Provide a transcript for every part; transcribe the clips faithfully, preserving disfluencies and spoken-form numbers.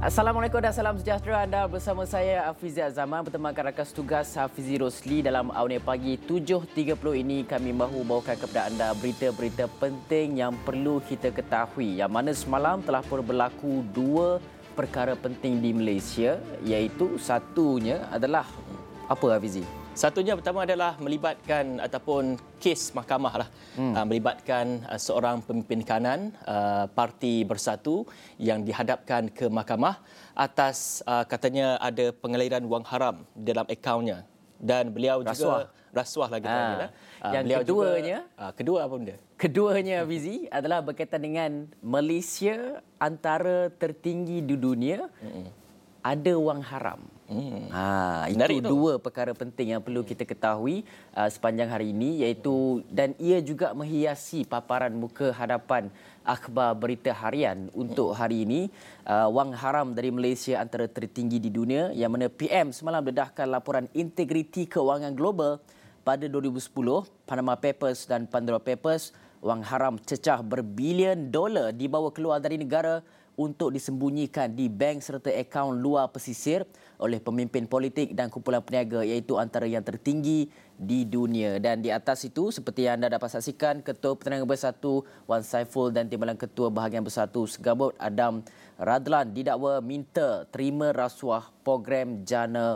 Assalamualaikum dan salam sejahtera. Anda bersama saya Afizi Zaman bertemankan rakan tugas Hafizi Rosli dalam Awni Pagi tujuh tiga puluh ini. Kami mahu bawakan kepada anda berita-berita penting yang perlu kita ketahui, yang mana semalam telah pun berlaku dua perkara penting di Malaysia, iaitu satunya adalah apa, Hafizi? Satunya pertama adalah melibatkan ataupun kes mahkamah lah, hmm. uh, melibatkan uh, seorang pemimpin kanan uh, Parti Bersatu yang dihadapkan ke mahkamah atas uh, katanya ada pengaliran wang haram dalam akaunnya, dan beliau Rasuah. juga rasuah lagi ha. uh, yang beliau keduanya juga, uh, kedua apa benda? Keduanya, Fizi, adalah berkaitan dengan Malaysia antara tertinggi di dunia, hmm. ada wang haram. Hmm. Ha, itu dua perkara penting yang perlu kita ketahui uh, sepanjang hari ini, iaitu dan ia juga menghiasi paparan muka hadapan akhbar berita harian untuk hari ini. Uh, wang haram dari Malaysia antara tertinggi di dunia, yang mana P M semalam dedahkan laporan integriti kewangan global pada dua ribu sepuluh, Panama Papers dan Pandora Papers. Wang haram cecah berbilion dolar dibawa keluar dari negara untuk disembunyikan di bank serta akaun luar pesisir oleh pemimpin politik dan kumpulan peniaga, iaitu antara yang tertinggi di dunia. Dan di atas itu, seperti yang anda dapat saksikan, Ketua Penerangan Bersatu Wan Saiful dan Timbalan Ketua Bahagian Bersatu Segabut Adam Radlan didakwa minta terima rasuah program Jana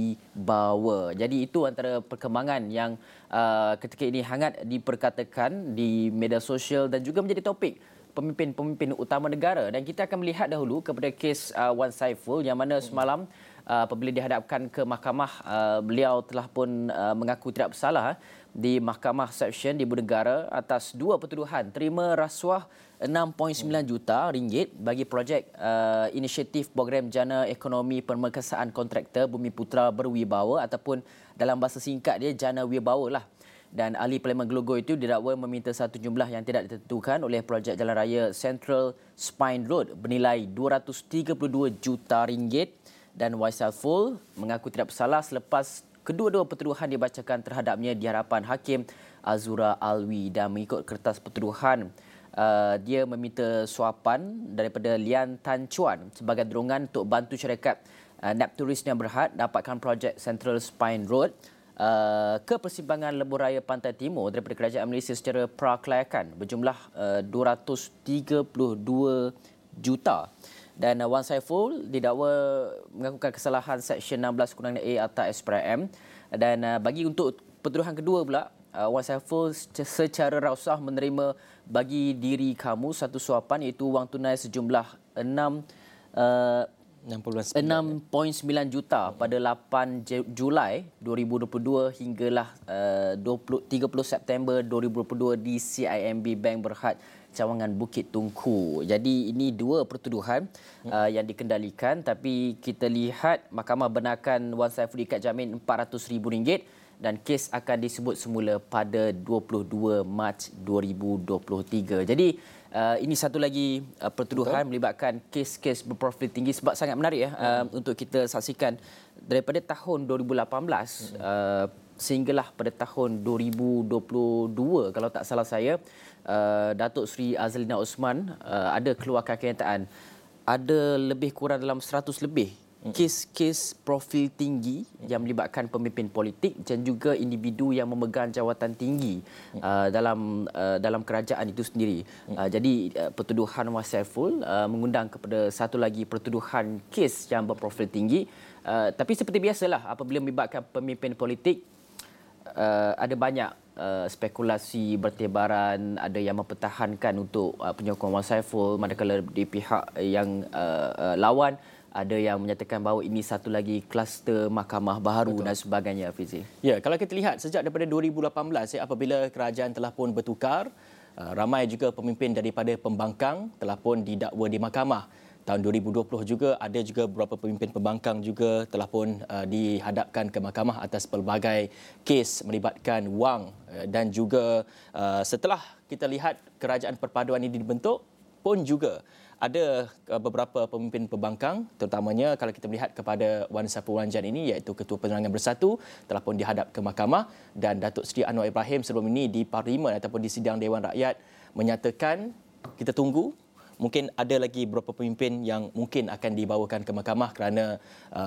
Wibawa. Jadi itu antara perkembangan yang uh, ketika ini hangat diperkatakan di media sosial dan juga menjadi topik pemimpin-pemimpin utama negara. Dan kita akan melihat dahulu kepada kes uh, Wan Saiful, yang mana semalam uh, apabila dihadapkan ke mahkamah, uh, beliau telah pun uh, mengaku tidak bersalah di Mahkamah Seksyen di Ibu Negara atas dua pertuduhan terima rasuah enam perpuluhan sembilan juta ringgit bagi projek uh, inisiatif program Jana Ekonomi Pemerkasaan Kontraktor Bumi Putra Berwibawa, ataupun dalam bahasa singkat dia Jana Wibawa lah. Dan ahli Parlimen Gelogor itu didakwa meminta satu jumlah yang tidak ditentukan oleh projek jalan raya Central Spine Road bernilai dua ratus tiga puluh dua juta ringgit, dan Wan Saiful mengaku tidak bersalah selepas kedua-dua pertuduhan dibacakan terhadapnya di hadapan Hakim Azura Alwi. Dan mengikut kertas pertuduhan, uh, dia meminta suapan daripada Lian Tan Chuan sebagai dorongan untuk bantu syarikat uh, Nepturis yang berhad dapatkan projek Central Spine Road Uh, ke persimpangan lebuh raya Pantai Timur daripada Kerajaan Malaysia secara prakelayakan berjumlah uh, dua ratus tiga puluh dua juta. Dan uh, Wan Saiful didakwa mengakukan kesalahan Seksyen enam belas Undang-Undang A atau S P R M. Dan uh, bagi untuk pertuduhan kedua pula, uh, Wan Saiful secara rasah menerima bagi diri kamu satu suapan, iaitu wang tunai sejumlah enam uh, enam perpuluhan sembilan juta pada lapan Julai dua ribu dua puluh dua hinggalah uh, tiga puluh September dua ribu dua puluh dua di C I M B Bank Berhad Cawangan Bukit Tungku. Jadi ini dua pertuduhan uh, yang dikendalikan, tapi kita lihat mahkamah benarkan Wan Saiful diikat jamin empat ratus ribu ringgit, dan kes akan disebut semula pada dua puluh dua Mac dua ribu dua puluh tiga. Jadi Uh, ini satu lagi uh, pertuduhan Betul. melibatkan kes-kes berprofil tinggi, sebab sangat menarik ya uh, hmm. untuk kita saksikan daripada tahun dua ribu lapan belas hmm. uh, sehinggalah pada tahun dua ribu dua puluh dua, kalau tak salah saya, uh, Datuk Seri Azlina Osman uh, ada keluarkan kenyataan ada lebih kurang dalam seratus lebih kes-kes profil tinggi yang melibatkan pemimpin politik dan juga individu yang memegang jawatan tinggi uh, dalam uh, dalam kerajaan itu sendiri. Uh, jadi uh, pertuduhan Wan Saiful uh, mengundang kepada satu lagi pertuduhan kes yang berprofil tinggi. Uh, tapi seperti biasalah apabila melibatkan pemimpin politik, uh, ada banyak uh, spekulasi bertebaran, ada yang mempertahankan untuk uh, penyokong Wan Saiful, manakala di pihak yang uh, uh, lawan ada yang menyatakan bahawa ini satu lagi kluster mahkamah baharu. Betul. Dan sebagainya, Fizi. Ya, kalau kita lihat sejak daripada dua ribu lapan belas ya, apabila kerajaan telah pun bertukar, ramai juga pemimpin daripada pembangkang telah pun didakwa di mahkamah. Tahun dua ribu dua puluh juga ada juga beberapa pemimpin pembangkang juga telah pun uh, dihadapkan ke mahkamah atas pelbagai kes melibatkan wang, uh, dan juga uh, setelah kita lihat kerajaan perpaduan ini dibentuk pun juga ada beberapa pemimpin pembangkang, terutamanya kalau kita melihat kepada Wan Saiful Wanjan ini, iaitu Ketua Penerangan Bersatu, telah pun dihadap ke mahkamah, dan Datuk Seri Anwar Ibrahim sebelum ini di Parlimen ataupun di sidang Dewan Rakyat menyatakan kita tunggu mungkin ada lagi beberapa pemimpin yang mungkin akan dibawakan ke mahkamah kerana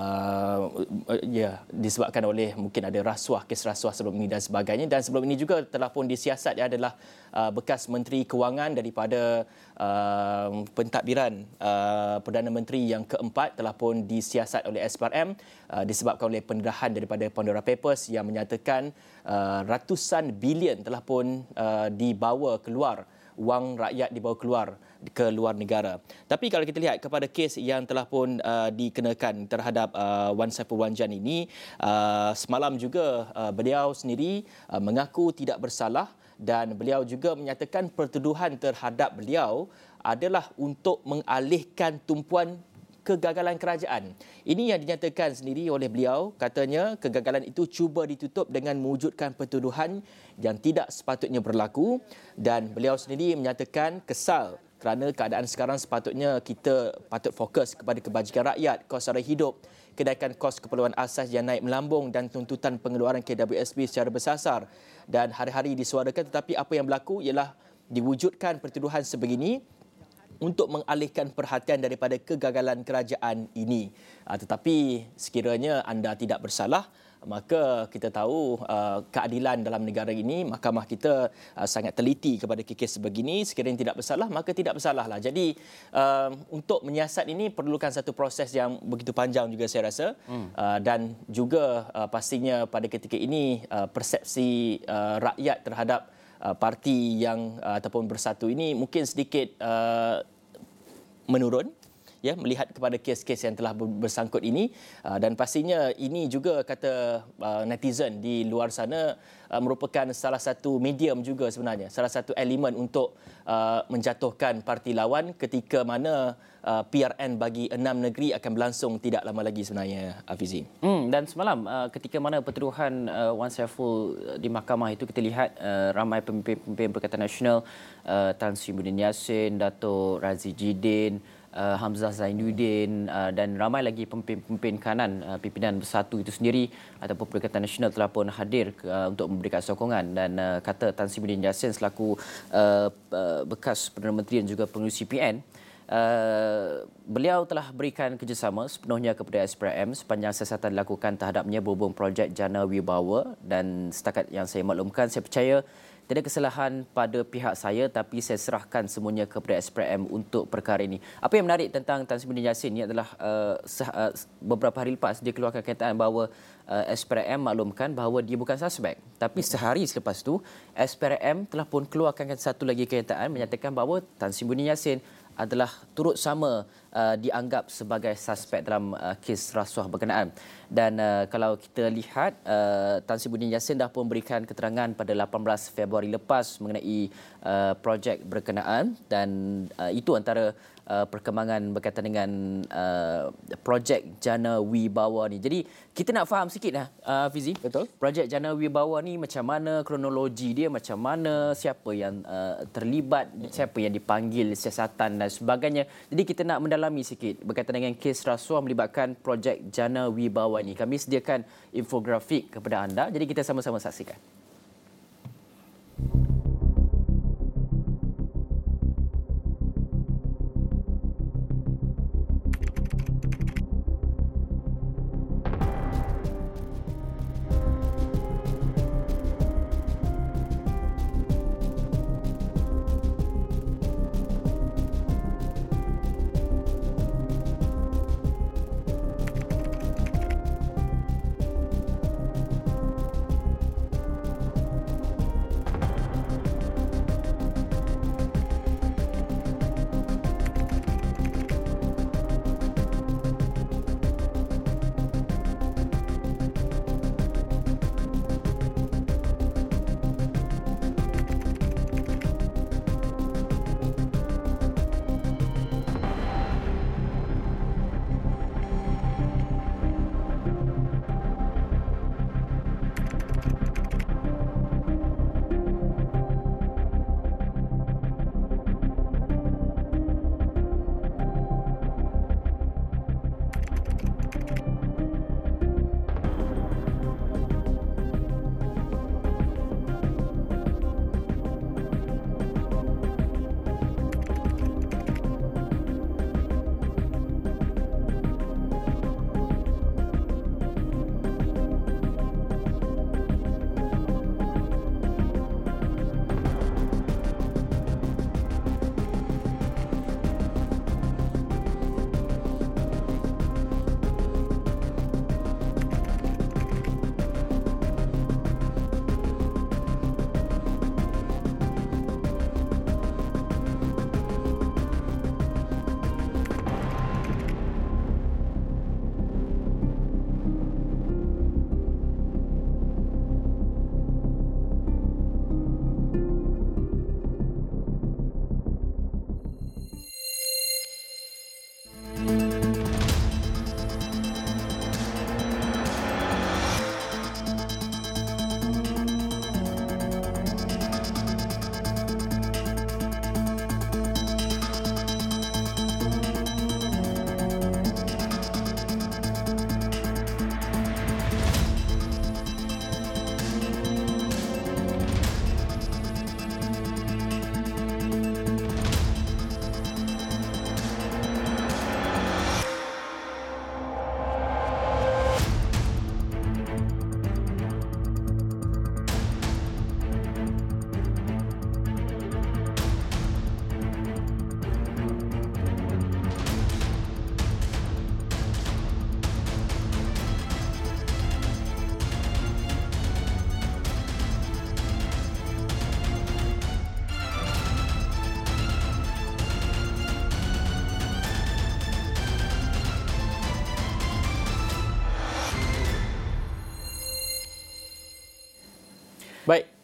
uh, ya disebabkan oleh mungkin ada rasuah, kes rasuah sebelum ini dan sebagainya. Dan sebelum ini juga telah pun disiasat dia adalah uh, bekas Menteri Kewangan daripada uh, pentadbiran uh, Perdana Menteri yang keempat telah pun disiasat oleh S P R M uh, disebabkan oleh pendedahan daripada Pandora Papers yang menyatakan uh, ratusan bilion telah pun uh, dibawa keluar, wang rakyat dibawa keluar ke luar negara. Tapi kalau kita lihat kepada kes yang telah pun uh, dikenakan terhadap uh, Wan Saiful Wan Jan ini, uh, semalam juga uh, beliau sendiri uh, mengaku tidak bersalah dan beliau juga menyatakan pertuduhan terhadap beliau adalah untuk mengalihkan tumpuan kegagalan kerajaan. Ini yang dinyatakan sendiri oleh beliau, katanya kegagalan itu cuba ditutup dengan mewujudkan pertuduhan yang tidak sepatutnya berlaku dan beliau sendiri menyatakan kesal kerana keadaan sekarang sepatutnya kita patut fokus kepada kebajikan rakyat, kos sara hidup, kenaikan kos keperluan asas yang naik melambung dan tuntutan pengeluaran K W S P secara bersasar dan hari-hari disuarakan, tetapi apa yang berlaku ialah diwujudkan pertuduhan sebegini untuk mengalihkan perhatian daripada kegagalan kerajaan ini. Uh, tetapi sekiranya anda tidak bersalah, maka kita tahu uh, keadilan dalam negara ini, mahkamah kita uh, sangat teliti kepada kes sebegini. Sekiranya tidak bersalah, maka tidak bersalahlah. Jadi uh, untuk menyiasat ini perlukan satu proses yang begitu panjang juga saya rasa. Hmm. Uh, dan juga uh, pastinya pada ketika ini uh, persepsi uh, rakyat terhadap Uh, parti yang uh, ataupun bersatu ini mungkin sedikit uh, menurun, ya, melihat kepada kes-kes yang telah bersangkut ini uh, dan pastinya ini juga kata uh, netizen di luar sana uh, merupakan salah satu medium juga sebenarnya, salah satu elemen untuk uh, menjatuhkan parti lawan ketika mana uh, P R N bagi enam negeri akan berlangsung tidak lama lagi sebenarnya, Hafizi. Hmm, dan semalam uh, ketika mana pertuduhan uh, Wan Saiful di mahkamah itu, kita lihat uh, ramai pemimpin-pemimpin Perikatan Nasional, uh, Tan Sri Muhyiddin Yassin, Dato' Razzie Jidin, Uh, Hamzah Zainuddin uh, dan ramai lagi pemimpin-pemimpin kanan uh, pimpinan Bersatu itu sendiri ataupun Perikatan Nasional telah pun hadir uh, untuk memberikan sokongan. Dan uh, kata Tan Sri Muhyiddin Yassin selaku uh, uh, bekas Perdana Menteri dan juga pengerusi P N, Uh, beliau telah berikan kerjasama sepenuhnya kepada S P R M sepanjang siasatan dilakukan terhadapnya berhubung projek Jana Wibawa, dan setakat yang saya maklumkan, saya percaya tidak ada kesalahan pada pihak saya, tapi saya serahkan semuanya kepada S P R M untuk perkara ini. Apa yang menarik tentang Tan Sri Muhyiddin Yassin ini adalah uh, sah, uh, beberapa hari lepas dia keluarkan kenyataan bahawa uh, S P R M maklumkan bahawa dia bukan suspek. Tapi sehari selepas itu S P R M telah pun keluarkan satu lagi kenyataan menyatakan bahawa Tan Sri Muhyiddin Yassin adalah turut sama uh, dianggap sebagai suspek dalam uh, kes rasuah berkenaan. Dan uh, kalau kita lihat, uh, Tan Sri Muhyiddin Yassin dah pun berikan keterangan pada lapan belas Februari lepas mengenai uh, projek berkenaan, dan uh, itu antara uh, perkembangan berkaitan dengan uh, projek Jana Wibawa ni. Jadi kita nak faham sikit lah, uh, Fizi. Betul. Projek Jana Wibawa ni macam mana, kronologi dia macam mana, siapa yang uh, terlibat, siapa yang dipanggil, siasatan dan sebagainya. Jadi kita nak mendalami sikit berkaitan dengan kes rasuah melibatkan projek Jana Wibawa ini. Kami sediakan infografik kepada anda, jadi kita sama-sama saksikan.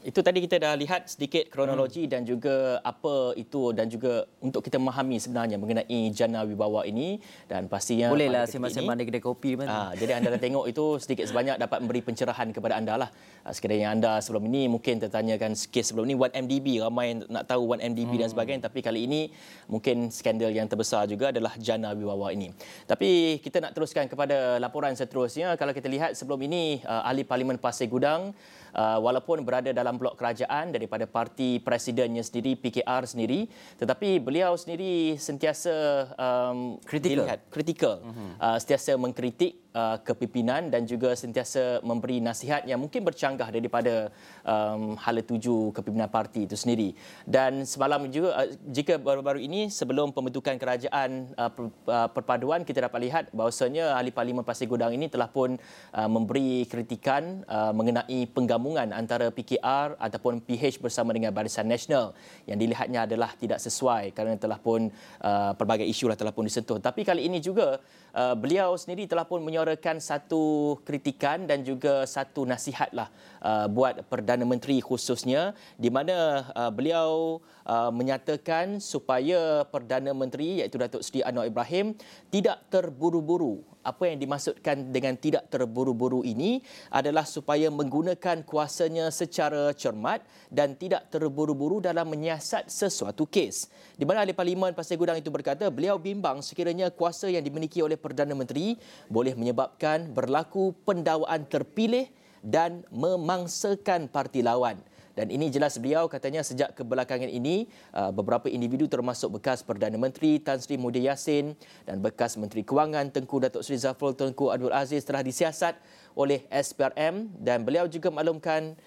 itu tadi kita dah lihat sedikit kronologi hmm. dan juga apa itu dan juga untuk kita memahami sebenarnya mengenai Jana Wibawa ini dan pastinya bolehlah sembang-sembang di kedai kopi mana. Ah, jadi anda dah tengok itu sedikit sebanyak dapat memberi pencerahan kepada anda lah. Ah, sekiranya anda sebelum ini mungkin tertanyakan kes sebelum ini satu M D B, ramai nak tahu satu M D B hmm. dan sebagainya, tapi kali ini mungkin skandal yang terbesar juga adalah Jana Wibawa ini. Tapi kita nak teruskan kepada laporan seterusnya. Kalau kita lihat sebelum ini uh, ahli Parlimen Pasir Gudang Uh, walaupun berada dalam blok kerajaan daripada parti presidennya sendiri, P K R sendiri, tetapi beliau sendiri sentiasa um, kritikal, kritikal uh-huh. uh, sentiasa mengkritik uh, kepimpinan dan juga sentiasa memberi nasihat yang mungkin bercanggah daripada um, hala tuju kepimpinan parti itu sendiri. Dan semalam juga, uh, jika baru-baru ini sebelum pembentukan kerajaan uh, per, uh, perpaduan, kita dapat lihat bahawasanya ahli Parlimen Pasir Gudang ini telah pun uh, memberi kritikan uh, mengenai penggabungan antara P K R ataupun P H bersama dengan Barisan Nasional yang dilihatnya adalah tidak sesuai kerana telah pun uh, pelbagai isu lah telah pun disentuh. Tapi kali ini juga uh, beliau sendiri telah pun menyuarakan satu kritikan dan juga satu nasihat lah uh, buat Perdana Menteri khususnya, di mana uh, beliau uh, menyatakan supaya Perdana Menteri iaitu Datuk Seri Anwar Ibrahim tidak terburu-buru. Apa yang dimaksudkan dengan tidak terburu-buru ini adalah supaya menggunakan kuasanya secara cermat dan tidak terburu-buru dalam menyiasat sesuatu kes. Di mana ahli Parlimen Pasir Gudang itu berkata beliau bimbang sekiranya kuasa yang dimiliki oleh Perdana Menteri boleh menyebabkan berlaku pendakwaan terpilih dan memangsakan parti lawan. Dan ini jelas beliau katanya sejak kebelakangan ini beberapa individu termasuk bekas Perdana Menteri Tan Sri Muhyiddin Yassin dan bekas Menteri Kewangan Tengku Datuk Seri Zafrul Tengku Abdul Aziz telah disiasat oleh S P R M, dan beliau juga maklumkan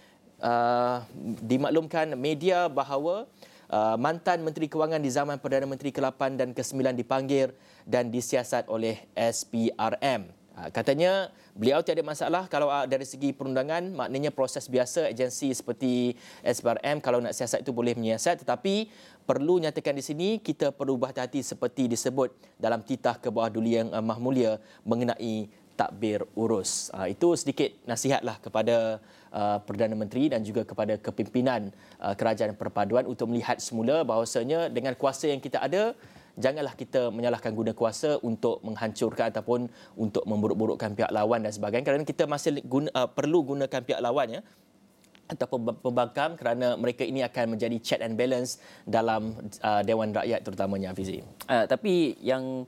uh, dimaklumkan media bahawa uh, mantan Menteri Kewangan di zaman Perdana Menteri ke lapan dan ke sembilan dipanggil dan disiasat oleh S P R M. Katanya beliau tiada masalah kalau dari segi perundangan, maknanya proses biasa agensi seperti S P R M kalau nak siasat itu boleh menyiasat, tetapi perlu nyatakan di sini kita perlu berhati-hati seperti disebut dalam titah ke bawah Duli Yang Maha Mulia mengenai takbir urus. Itu sedikit nasihatlah kepada Perdana Menteri dan juga kepada kepimpinan Kerajaan Perpaduan untuk melihat semula bahawasanya dengan kuasa yang kita ada, janganlah kita menyalahkan guna kuasa untuk menghancurkan ataupun untuk memburuk-burukkan pihak lawan dan sebagainya, kerana kita masih guna, uh, perlu gunakan pihak lawan ya, ataupun pembangkang, kerana mereka ini akan menjadi check and balance dalam uh, Dewan Rakyat terutamanya, Hafizi. Uh, tapi yang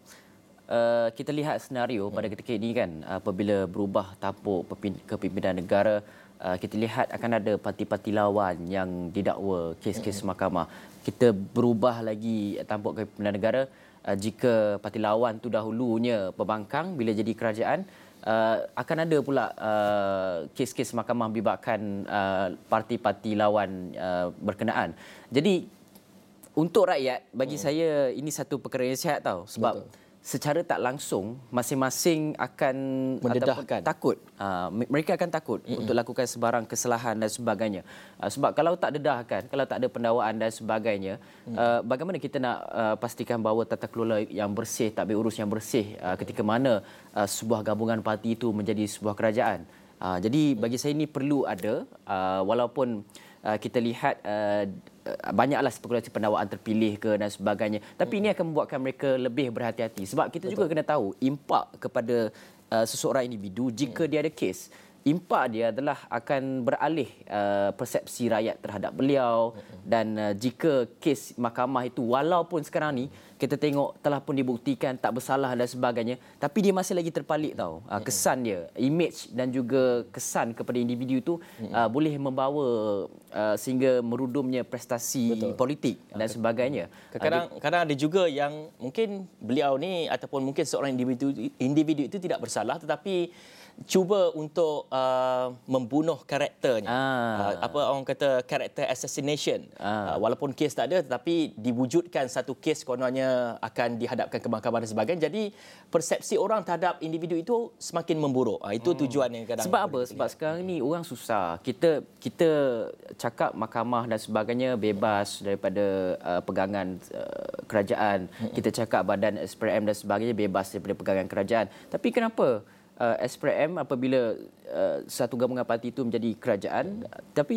uh, kita lihat senario pada ketika ini kan, apabila berubah tampuk kepimpinan negara, uh, kita lihat akan ada parti-parti lawan yang didakwa kes-kes hmm. mahkamah. Kita berubah lagi tampuk kepimpinan negara uh, jika parti lawan tu dahulunya pembangkang, bila jadi kerajaan uh, akan ada pula uh, kes-kes mahkamah melibatkan uh, parti-parti lawan uh, berkenaan. Jadi untuk rakyat, bagi hmm. saya ini satu perkara yang sihat tau, sebab betul, secara tak langsung masing-masing akan mendedahkan, takut. Uh, mereka akan takut mm-hmm. untuk lakukan sebarang kesalahan dan sebagainya. Uh, sebab kalau tak dedahkan, kalau tak ada pendakwaan dan sebagainya, mm. uh, bagaimana kita nak uh, pastikan bahawa tata kelola yang bersih, takbir urus yang bersih uh, ketika mana uh, sebuah gabungan parti itu menjadi sebuah kerajaan. Uh, jadi bagi saya ini perlu ada, uh, walaupun uh, kita lihat uh, banyaklah spekulasi pendakwaan terpilih ke dan sebagainya, tapi ini akan membuatkan mereka lebih berhati-hati, sebab kita betul, juga kena tahu impak kepada uh, seseorang individu jika hmm. dia ada kes. Impak dia adalah akan beralih uh, persepsi rakyat terhadap beliau, hmm. dan uh, jika kes mahkamah itu walaupun sekarang ni kita tengok telah pun dibuktikan tak bersalah dan sebagainya, tapi dia masih lagi terpalit tau. Uh, kesan dia, image dan juga kesan kepada individu itu uh, boleh membawa uh, sehingga merudumnya prestasi betul, politik dan sebagainya. Kadang-kadang kadang ada juga yang mungkin beliau ni ataupun mungkin seorang individu individu itu tidak bersalah, tetapi cuba untuk uh, membunuh karakternya. Ah. Uh, apa orang kata character assassination. Ah. Uh, walaupun kes tak ada, tetapi diwujudkan satu kes kononnya akan dihadapkan ke mahkamah dan sebagainya. Jadi persepsi orang terhadap individu itu semakin memburuk. Uh, itu tujuan yang kadang. Sebab apa? Sebab sekarang ni orang susah. Kita kita cakap mahkamah dan sebagainya bebas daripada uh, pegangan uh, kerajaan. Hmm. Kita cakap badan S P R M dan sebagainya bebas daripada pegangan kerajaan. Tapi kenapa Uh, S P R M apabila uh, satu gabungan parti itu menjadi kerajaan, hmm. tapi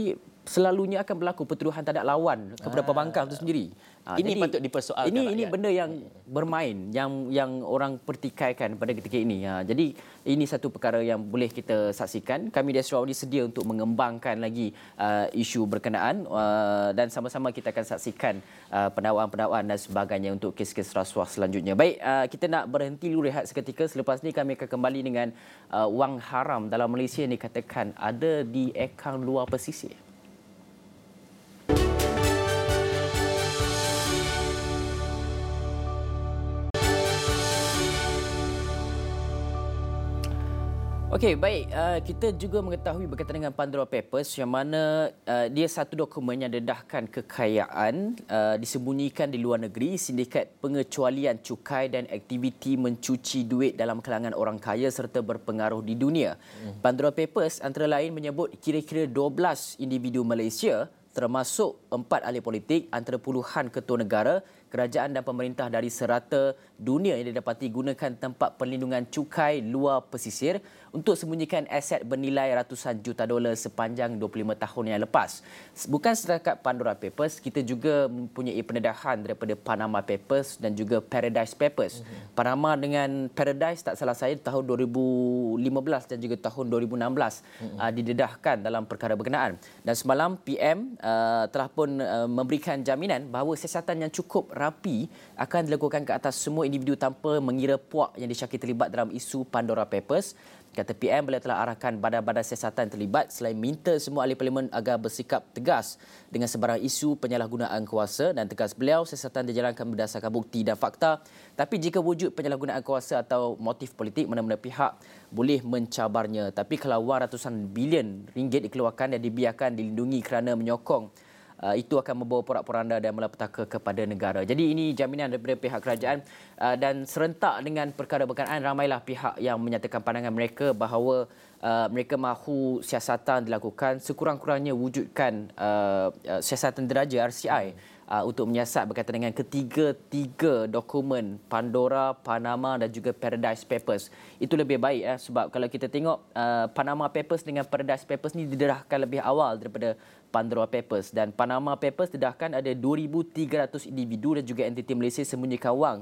selalunya akan berlaku pertuduhan tak ada lawan kepada pembangkang itu sendiri. Ha, ini jadi, patut dipersoalkan. Ini ini benda yang bermain, yang yang orang pertikaikan pada ketika ini. Ha, jadi ini satu perkara yang boleh kita saksikan. Kami di Astro Awani sedia untuk mengembangkan lagi uh, isu berkenaan uh, dan sama-sama kita akan saksikan uh, pendakwaan-pendakwaan dan sebagainya untuk kes-kes rasuah selanjutnya. Baik, uh, kita nak berhenti dulu rehat seketika. Selepas ni kami akan kembali dengan uh, wang haram dalam Malaysia yang dikatakan ada di akaun luar pesisir. Okey, baik. Uh, kita juga mengetahui berkaitan dengan Pandora Papers yang mana uh, dia satu dokumen yang dedahkan kekayaan uh, disembunyikan di luar negeri, sindikat pengecualian cukai dan aktiviti mencuci duit dalam kalangan orang kaya serta berpengaruh di dunia. Hmm. Pandora Papers antara lain menyebut kira-kira dua belas individu Malaysia termasuk empat ahli politik antara puluhan ketua negara, kerajaan dan pemerintah dari serata dunia yang didapati gunakan tempat perlindungan cukai luar pesisir untuk sembunyikan aset bernilai ratusan juta dolar sepanjang dua puluh lima tahun yang lepas. Bukan setakat Pandora Papers, kita juga mempunyai pendedahan daripada Panama Papers dan juga Paradise Papers. Mm-hmm. Panama dengan Paradise, tak salah saya, tahun dua ribu lima belas dan juga tahun dua ribu enam belas mm-hmm. uh, didedahkan dalam perkara berkenaan. Dan semalam P M uh, telah pun uh, memberikan jaminan bahawa siasatan yang cukup rapi akan dilakukan ke atas semua individu tanpa mengira puak yang disyaki terlibat dalam isu Pandora Papers. Kata P M, beliau telah arahkan badan-badan siasatan terlibat selain minta semua ahli parlimen agar bersikap tegas dengan sebarang isu penyalahgunaan kuasa, dan tegas beliau, siasatan dijalankan berdasarkan bukti dan fakta. Tapi jika wujud penyalahgunaan kuasa atau motif politik, mana-mana pihak boleh mencabarnya. Tapi kalau wang ratusan bilion ringgit dikeluarkan dan dibiarkan dilindungi kerana menyokong, Uh, itu akan membawa porak-poranda dan malapetaka kepada negara. Jadi ini jaminan daripada pihak kerajaan uh, dan serentak dengan perkara berkenaan, ramailah pihak yang menyatakan pandangan mereka bahawa uh, mereka mahu siasatan dilakukan, sekurang-kurangnya wujudkan uh, uh, siasatan deraja R C I uh, untuk menyiasat berkaitan dengan ketiga-tiga dokumen Pandora, Panama dan juga Paradise Papers. Itu lebih baik eh, sebab kalau kita tengok uh, Panama Papers dengan Paradise Papers ni didedahkan lebih awal daripada Pandora Papers, dan Panama Papers dedahkan ada dua ribu tiga ratus individu dan juga entiti Malaysia sembunyikan wang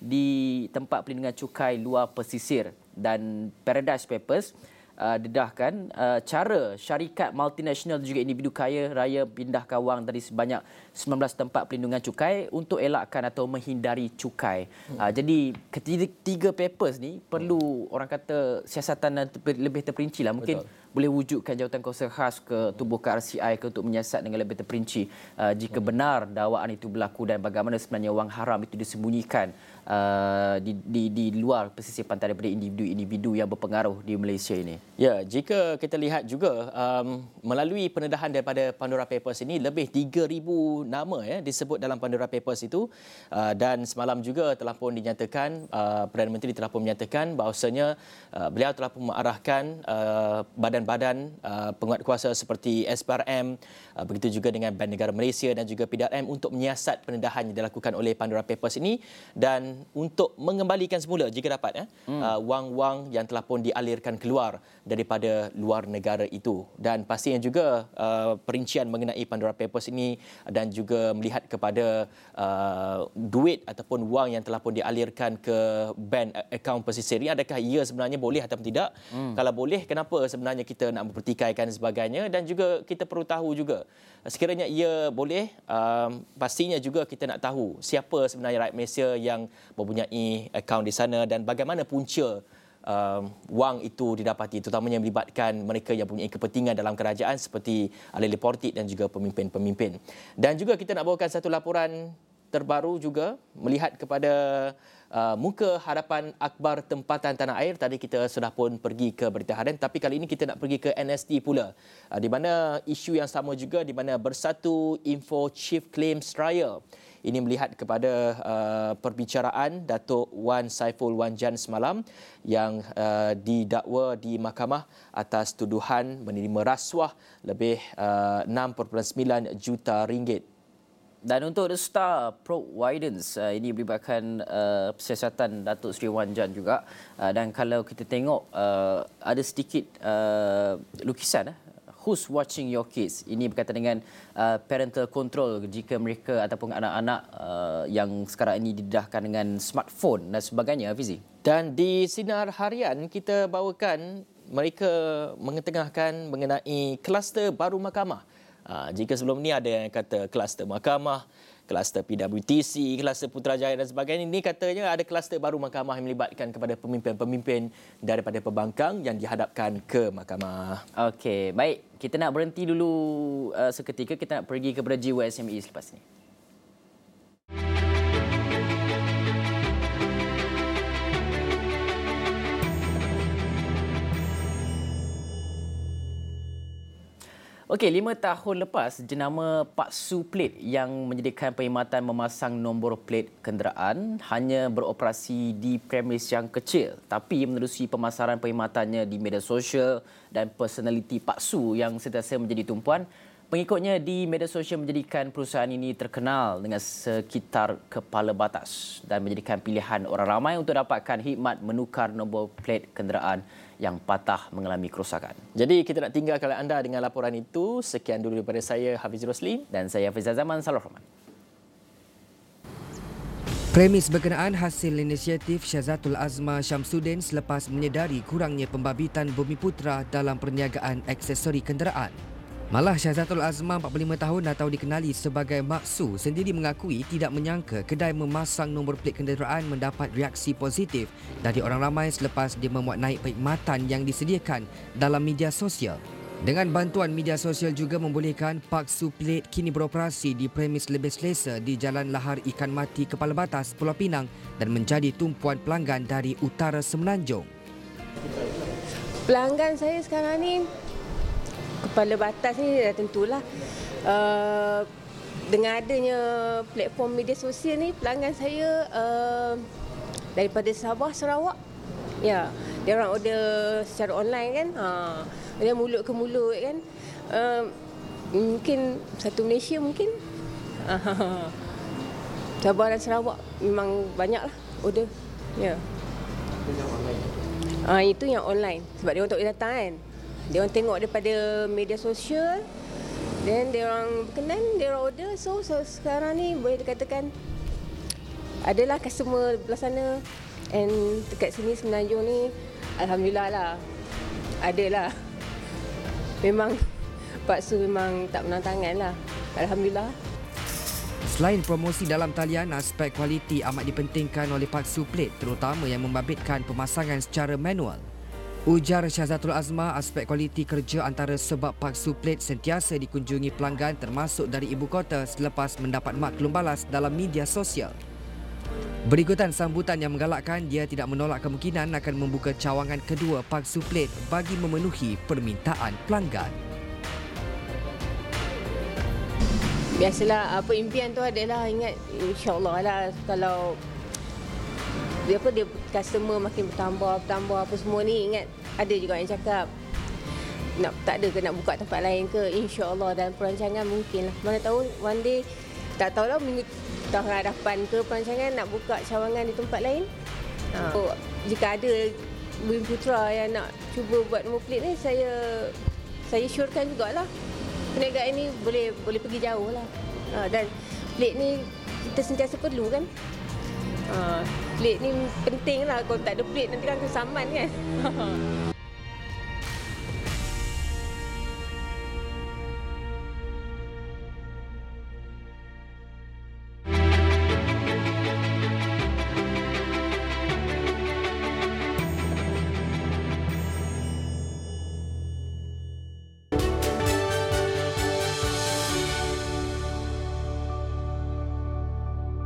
di tempat perlindungan cukai luar pesisir. Dan Paradise Papers uh, dedahkan uh, cara syarikat multinasional dan juga individu kaya raya pindahkan wang dari sebanyak sembilan belas tempat perlindungan cukai untuk elakkan atau menghindari cukai. Hmm. Uh, jadi ketiga papers ni perlu orang kata siasatan lebih terperinci lah. Mungkin Betul. boleh wujudkan jawatan kuasa khas ke tubuh ke R C I ke untuk menyiasat dengan lebih terperinci uh, jika benar dakwaan itu berlaku dan bagaimana sebenarnya wang haram itu disembunyikan uh, di, di di luar pesisir pantai daripada individu-individu yang berpengaruh di Malaysia ini. Ya, jika kita lihat juga um, melalui pendedahan daripada Pandora Papers ini, lebih tiga ribu nama ya disebut dalam Pandora Papers itu, uh, dan semalam juga telah pun dinyatakan, uh, Perdana Menteri telah pun menyatakan bahawasanya uh, beliau telah pun mengarahkan uh, badan badan uh, penguatkuasa seperti S P R M, uh, begitu juga dengan Bank Negara Malaysia dan juga P D R M untuk menyiasat pendedahan yang dilakukan oleh Pandora Papers ini dan untuk mengembalikan semula jika dapat ya, hmm. uh, wang-wang yang telah pun dialirkan keluar daripada luar negara itu. Dan pastinya juga uh, perincian mengenai Pandora Papers ini dan juga melihat kepada uh, duit ataupun wang yang telah pun dialirkan ke bank akaun pesisir ini, adakah ia sebenarnya boleh atau tidak? Hmm. Kalau boleh, kenapa sebenarnya kita nak mempertikaikan sebagainya? Dan juga kita perlu tahu juga, sekiranya ia boleh, um, pastinya juga kita nak tahu siapa sebenarnya rakyat Malaysia yang mempunyai akaun di sana dan bagaimana punca Um, wang itu didapati, terutamanya melibatkan mereka yang mempunyai kepentingan dalam kerajaan seperti ahli politik dan juga pemimpin-pemimpin. Dan juga kita nak bawakan satu laporan terbaru juga melihat kepada uh, muka hadapan akhbar tempatan tanah air. Tadi kita sudah pun pergi ke Berita Harian, tapi kali ini kita nak pergi ke N S T pula, uh, di mana isu yang sama juga, di mana Bersatu Info Chief Claims Trial ini melihat kepada uh, perbicaraan Datuk Wan Saiful Wan Jan semalam yang uh, didakwa di mahkamah atas tuduhan menerima rasuah lebih uh, enam perpuluhan sembilan juta ringgit. Dan untuk The Star Providence, uh, ini melibatkan uh, siasatan Datuk Seri Wan Jan juga. Uh, dan kalau kita tengok, uh, ada sedikit uh, lukisan, uh, who's watching your kids. Ini berkaitan dengan uh, parental control jika mereka ataupun anak-anak uh, yang sekarang ini didedahkan dengan smartphone dan sebagainya, Fizi. Dan di Sinar Harian kita bawakan mereka mengetengahkan mengenai kluster baru mahkamah. Ha, jika sebelum ni ada yang kata kluster mahkamah, kluster P W T C, kluster Putrajaya dan sebagainya, ini katanya ada kluster baru mahkamah yang melibatkan kepada pemimpin-pemimpin daripada pembangkang yang dihadapkan ke mahkamah. Okey, baik. Kita nak berhenti dulu uh, seketika. Kita nak pergi kepada Jiwa S M E selepas ini. Okey, lima tahun lepas, jenama Pak Su Plate yang menyediakan perkhidmatan memasang nombor plate kenderaan hanya beroperasi di premis yang kecil, tapi menerusi pemasaran perkhidmatannya di media sosial dan personaliti Pak Su yang sentiasa menjadi tumpuan. Pengikutnya di media sosial menjadikan perusahaan ini terkenal dengan sekitar kepala batas dan menjadikan pilihan orang ramai untuk dapatkan khidmat menukar nombor plate kenderaan yang patah mengalami kerosakan. Jadi kita nak tinggalkan anda dengan laporan itu. Sekian dulu daripada saya, Hafiz Rosli. Dan saya, Hafiz Zaman. Salam hormat. Premis berkenaan hasil inisiatif Syazatul Azma Syamsuddin selepas menyedari kurangnya pembabitan Bumiputra dalam perniagaan aksesori kenderaan. Malah Syazatul Azma empat puluh lima tahun atau dikenali sebagai Mak Su sendiri mengakui tidak menyangka kedai memasang nombor plate kenderaan mendapat reaksi positif dari orang ramai selepas dia memuat naik perkhidmatan yang disediakan dalam media sosial. Dengan bantuan media sosial juga membolehkan Pak Su Plate kini beroperasi di premis lebih selesa di Jalan Lahar Ikan Mati Kepala Batas, Pulau Pinang dan menjadi tumpuan pelanggan dari utara Semenanjung. Pelanggan saya sekarang ni Kepala Batas ni dah tentulah uh, dengan adanya platform media sosial ni, pelanggan saya uh, daripada Sabah, Sarawak. Ya, dia orang order secara online kan. Ha, dia mulut ke mulut kan. Uh, mungkin satu Malaysia mungkin. Sabah dan Sarawak memang banyaklah order. Ya. Ah, itu yang online sebab dia orang tak boleh datang kan. Dia orang tengok daripada media sosial, dan dia orang berkenan, dia orang order. So, so sekarang ni boleh dikatakan adalah customer belah sana, and dekat sini Semenanjung ni alhamdulillah lah, adalah. Memang Pak Su memang tak menang tangan lah, alhamdulillah. Selain promosi dalam talian, aspek kualiti amat dipentingkan oleh Pak Su Plate, terutama yang membabitkan pemasangan secara manual. Ujar Syazatul Azma, aspek kualiti kerja antara sebab Pak Su Plate sentiasa dikunjungi pelanggan termasuk dari ibu kota selepas mendapat maklum balas dalam media sosial. Berikutan sambutan yang menggalakkan, dia tidak menolak kemungkinan akan membuka cawangan kedua Pak Su Plate bagi memenuhi permintaan pelanggan. Biasalah, apa impian tu adalah ingat insya-Allah lah, kalau dia apa dia customer makin bertambah bertambah apa semua ni, ingat ada juga yang cakap nak tak ada ke nak buka tempat lain ke, insya-Allah dalam perancangan mungkin lah, mana tahu one day, tak tahulah minggu tahun hadapan ke perancangan nak buka cawangan di tempat lain. Ha. So, jika ada Bumiputra yang nak cuba buat nombor plate ni, saya saya syorkan jugalah perniagaan ni boleh boleh pergi jauh lah. Ha, dan plate ni kita sentiasa perlu kan. Ha, plate ni penting lah, kalau tak ada plate nanti kan kesaman kan.